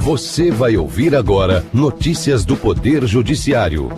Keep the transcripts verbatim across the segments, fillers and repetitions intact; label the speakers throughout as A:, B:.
A: Você vai ouvir agora notícias do Poder Judiciário.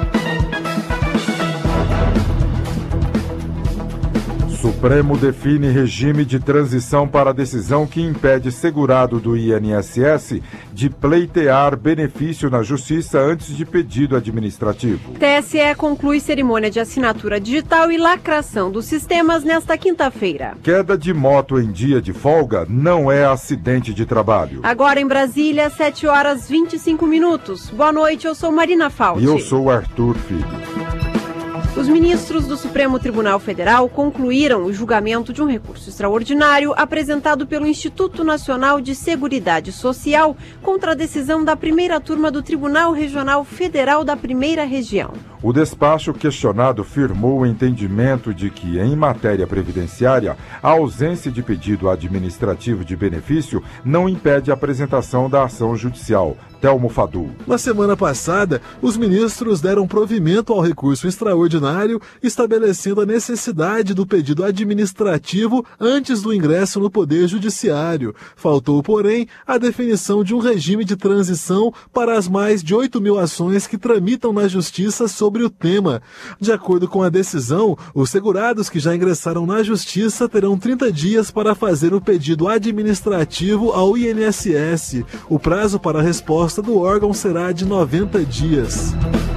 B: Supremo define regime de transição para a decisão que impede segurado do I N S S de pleitear benefício na Justiça antes de pedido administrativo.
C: T S E conclui cerimônia de assinatura digital e lacração dos sistemas nesta quinta-feira.
B: Queda de moto em dia de folga não é acidente de trabalho.
C: Agora em Brasília, sete horas e vinte e cinco minutos. Boa noite, eu sou Marina Fauci.
B: E eu sou Arthur Filho.
C: Os ministros do Supremo Tribunal Federal concluíram o julgamento de um recurso extraordinário apresentado pelo Instituto Nacional de Seguridade Social contra a decisão da primeira turma do Tribunal Regional Federal da Primeira Região.
B: O despacho questionado firmou o entendimento de que, em matéria previdenciária, a ausência de pedido administrativo de benefício não impede a apresentação da ação judicial. Telmo Fadul.
D: Na semana passada, os ministros deram provimento ao recurso extraordinário, estabelecendo a necessidade do pedido administrativo antes do ingresso no Poder Judiciário. Faltou, porém, a definição de um regime de transição para as mais de oito mil ações que tramitam na Justiça sobre o tema. De acordo com a decisão, os segurados que já ingressaram na Justiça terão trinta dias para fazer o pedido administrativo ao I N S S. O prazo para a resposta do órgão será de noventa dias.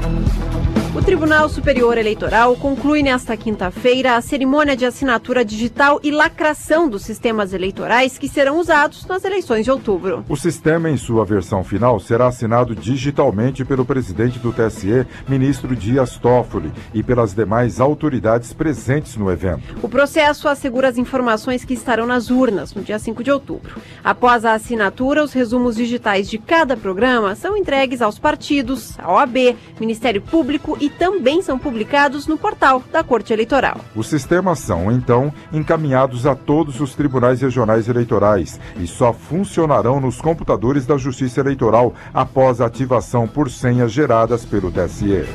C: O Tribunal Superior Eleitoral conclui nesta quinta-feira a cerimônia de assinatura digital e lacração dos sistemas eleitorais que serão usados nas eleições de outubro.
B: O sistema, em sua versão final, será assinado digitalmente pelo presidente do T S E, ministro Dias Toffoli, e pelas demais autoridades presentes no evento.
C: O processo assegura as informações que estarão nas urnas no dia cinco de outubro. Após a assinatura, os resumos digitais de cada programa são entregues aos partidos, à O A B, Ministério Público e também são publicados no portal da Corte Eleitoral.
B: Os sistemas são, então, encaminhados a todos os tribunais regionais eleitorais e só funcionarão nos computadores da Justiça Eleitoral após a ativação por senhas geradas pelo T S E.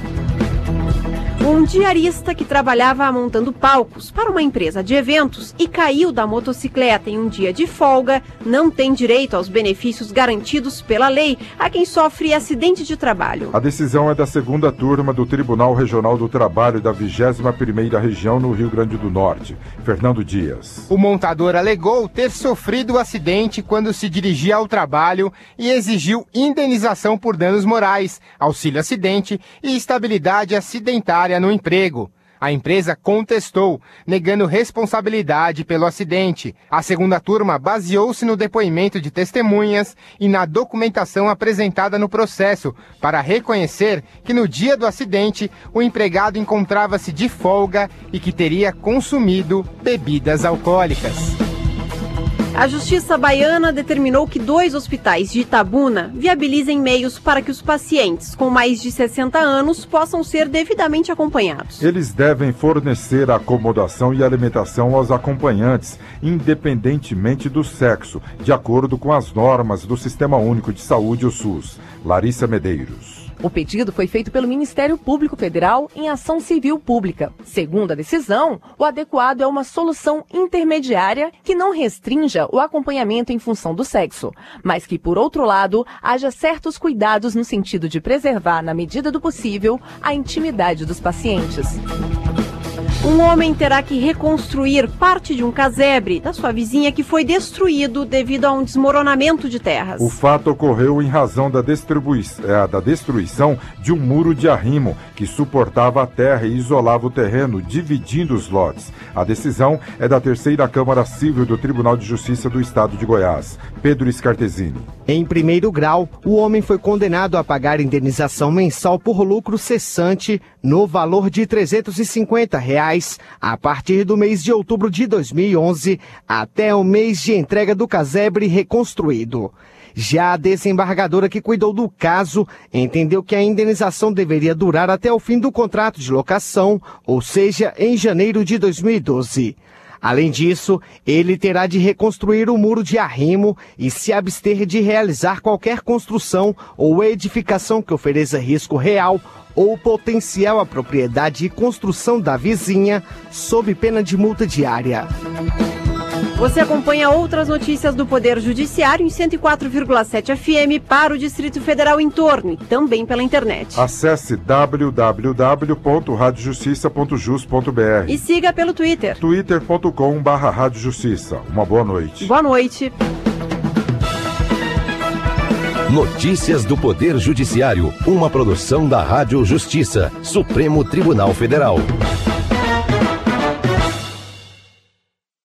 C: Um diarista que trabalhava montando palcos para uma empresa de eventos e caiu da motocicleta em um dia de folga não tem direito aos benefícios garantidos pela lei a quem sofre acidente de trabalho.
B: A decisão é da segunda turma do Tribunal Regional do Trabalho da vigésima primeira Região no Rio Grande do Norte. Fernando Dias.
E: O montador alegou ter sofrido o acidente quando se dirigia ao trabalho e exigiu indenização por danos morais, auxílio acidente e estabilidade acidentária no emprego. A empresa contestou, negando responsabilidade pelo acidente. A segunda turma baseou-se no depoimento de testemunhas e na documentação apresentada no processo para reconhecer que no dia do acidente o empregado encontrava-se de folga e que teria consumido bebidas alcoólicas.
C: A Justiça Baiana determinou que dois hospitais de Itabuna viabilizem meios para que os pacientes com mais de sessenta anos possam ser devidamente acompanhados.
B: Eles devem fornecer acomodação e alimentação aos acompanhantes, independentemente do sexo, de acordo com as normas do Sistema Único de Saúde, o SUS. Larissa Medeiros.
F: O pedido foi feito pelo Ministério Público Federal em ação civil pública. Segundo a decisão, o adequado é uma solução intermediária que não restrinja o acompanhamento em função do sexo, mas que, por outro lado, haja certos cuidados no sentido de preservar, na medida do possível, a intimidade dos pacientes.
C: Um homem terá que reconstruir parte de um casebre da sua vizinha que foi destruído devido a um desmoronamento de terras.
B: O fato ocorreu em razão da, distribui- é, da destruição de um muro de arrimo que suportava a terra e isolava o terreno, dividindo os lotes. A decisão é da terceira Câmara Civil do Tribunal de Justiça do Estado de Goiás. Pedro Scartesini.
G: Em primeiro grau, o homem foi condenado a pagar indenização mensal por lucro cessante no valor de trezentos e cinquenta reais a partir do mês de outubro de dois mil e onze até o mês de entrega do casebre reconstruído. Já a desembargadora que cuidou do caso entendeu que a indenização deveria durar até o fim do contrato de locação, ou seja, em janeiro de dois mil e doze. Além disso, ele terá de reconstruir o muro de arrimo e se abster de realizar qualquer construção ou edificação que ofereça risco real ou potencial à propriedade e construção da vizinha, sob pena de multa diária.
C: Você acompanha outras notícias do Poder Judiciário em cento e quatro vírgula sete F M para o Distrito Federal em torno e também pela internet.
B: Acesse w w w ponto rádio justiça ponto jus ponto b r
C: e siga pelo Twitter.
B: twitter ponto com barra rádio justiça. Uma boa noite.
C: Boa noite.
A: Notícias do Poder Judiciário, uma produção da Rádio Justiça, Supremo Tribunal Federal.